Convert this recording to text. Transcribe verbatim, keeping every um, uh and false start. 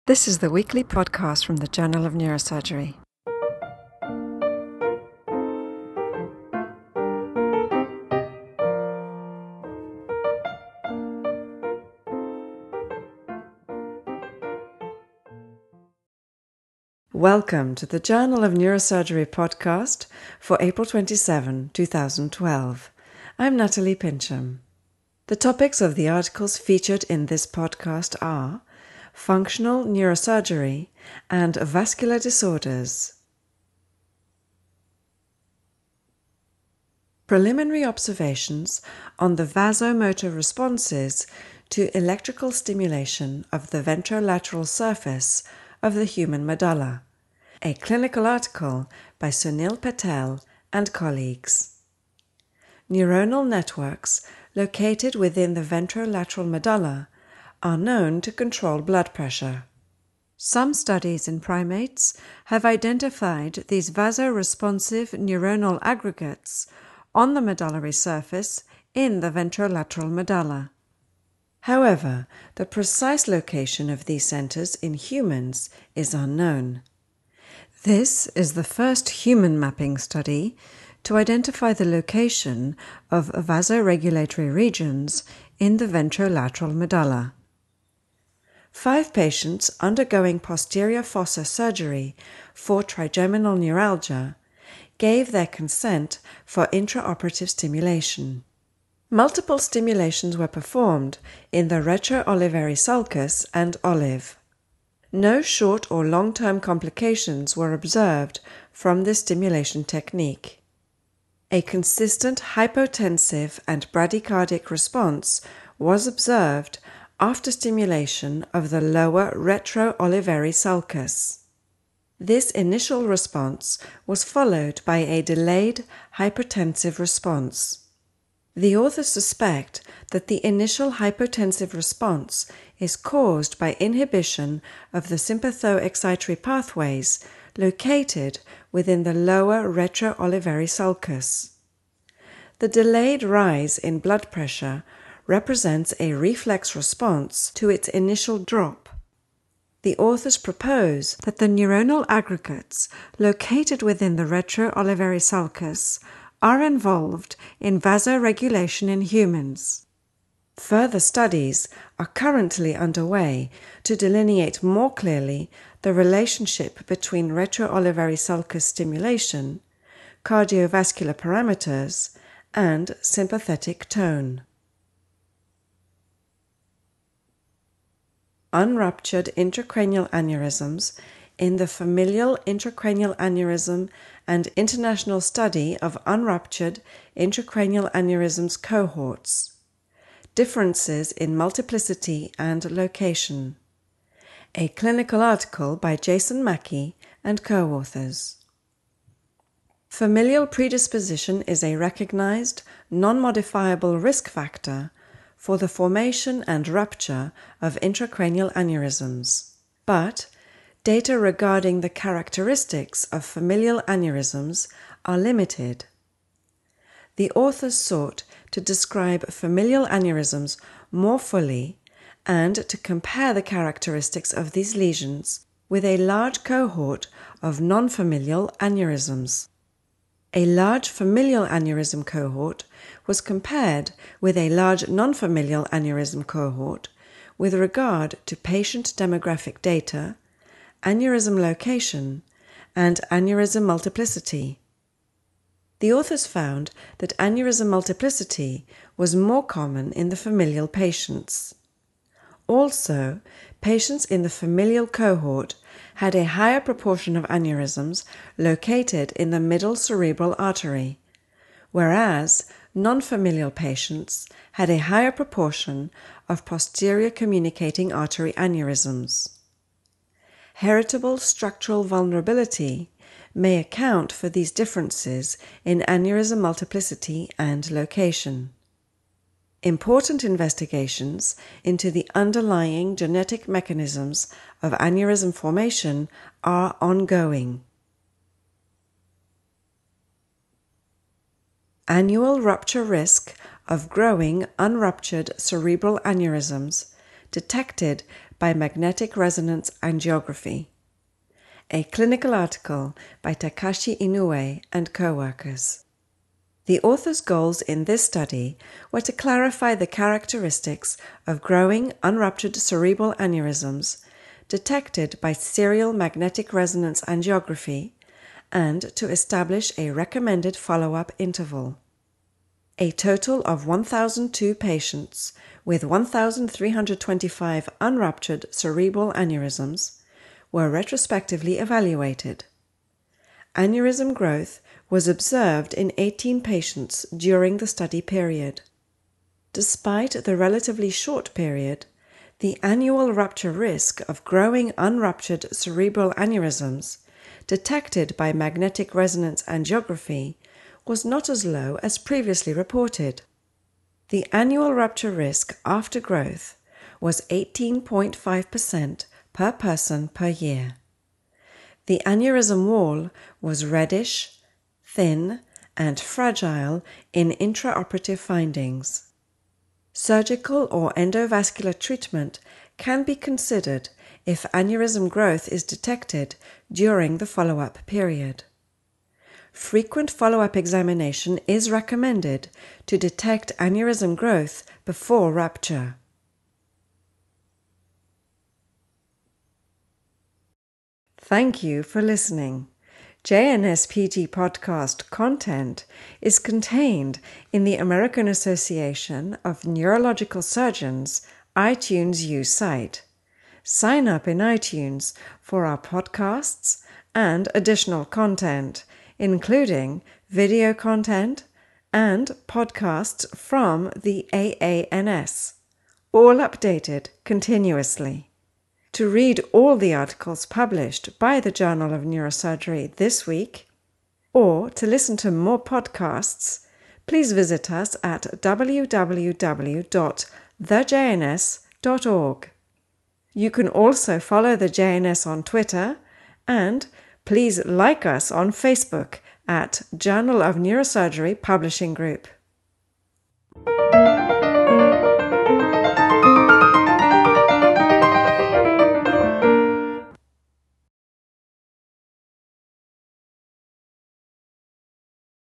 This is the weekly podcast from the Journal of Neurosurgery. Welcome to the Journal of Neurosurgery podcast for April twenty-seventh, twenty twelve. I'm Natalie Pincham. The topics of the articles featured in this podcast are functional neurosurgery and vascular disorders. Preliminary observations on the vasomotor responses to electrical stimulation of the ventrolateral surface of the human medulla. A clinical article by Sunil Patel and colleagues. Neuronal networks located within the ventrolateral medulla are known to control blood pressure. Some studies in primates have identified these vasoresponsive neuronal aggregates on the medullary surface in the ventrolateral medulla. However, the precise location of these centers in humans is unknown. This is the first human mapping study to identify the location of vasoregulatory regions in the ventrolateral medulla. Five patients undergoing posterior fossa surgery for trigeminal neuralgia gave their consent for intraoperative stimulation. Multiple stimulations were performed in the retroolivary sulcus and olive. No short or long-term complications were observed from this stimulation technique. A consistent hypotensive and bradycardic response was observed after stimulation of the lower retroolivary sulcus. This initial response was followed by a delayed hypertensive response. The authors suspect that the initial hypotensive response is caused by inhibition of the sympathoexcitatory pathways located within the lower retroolivary sulcus. The delayed rise in blood pressure represents a reflex response to its initial drop. The authors propose that the neuronal aggregates located within the retroolivary sulcus are involved in vasoregulation in humans. Further studies are currently underway to delineate more clearly the relationship between retroolivary sulcus stimulation, cardiovascular parameters, and sympathetic tone. Unruptured intracranial aneurysms in the Familial Intracranial Aneurysm and International Study of Unruptured Intracranial Aneurysms Cohorts. Differences in Multiplicity and Location. A clinical article by Jason Mackey and co-authors. Familial predisposition is a recognized, non-modifiable risk factor for the formation and rupture of intracranial aneurysms, but data regarding the characteristics of familial aneurysms are limited. The authors sought to describe familial aneurysms more fully and to compare the characteristics of these lesions with a large cohort of non-familial aneurysms. A large familial aneurysm cohort was compared with a large non-familial aneurysm cohort with regard to patient demographic data, aneurysm location, and aneurysm multiplicity. The authors found that aneurysm multiplicity was more common in the familial patients. Also, patients in the familial cohort had a higher proportion of aneurysms located in the middle cerebral artery, whereas non-familial patients had a higher proportion of posterior communicating artery aneurysms. Heritable structural vulnerability may account for these differences in aneurysm multiplicity and location. Important investigations into the underlying genetic mechanisms of aneurysm formation are ongoing. Annual rupture risk of growing unruptured cerebral aneurysms detected by magnetic resonance angiography. A clinical article by Takashi Inoue and co-workers. The author's goals in this study were to clarify the characteristics of growing unruptured cerebral aneurysms detected by serial magnetic resonance angiography and to establish a recommended follow-up interval. A total of one thousand two patients with one thousand three hundred twenty-five unruptured cerebral aneurysms were retrospectively evaluated. Aneurysm growth was observed in eighteen patients during the study period. Despite the relatively short period, the annual rupture risk of growing unruptured cerebral aneurysms detected by magnetic resonance angiography was not as low as previously reported. The annual rupture risk after growth was eighteen point five percent per person per year. The aneurysm wall was reddish, thin, and fragile in intraoperative findings. Surgical or endovascular treatment can be considered if aneurysm growth is detected during the follow-up period. Frequent follow-up examination is recommended to detect aneurysm growth before rupture. Thank you for listening. J N S P T podcast content is contained in the American Association of Neurological Surgeons iTunes U site. Sign up in iTunes for our podcasts and additional content, including video content and podcasts from the A A N S, all updated continuously. To read all the articles published by the Journal of Neurosurgery this week, or to listen to more podcasts, please visit us at w w w dot the j n s dot org. You can also follow the J N S on Twitter, and please like us on Facebook at Journal of Neurosurgery Publishing Group.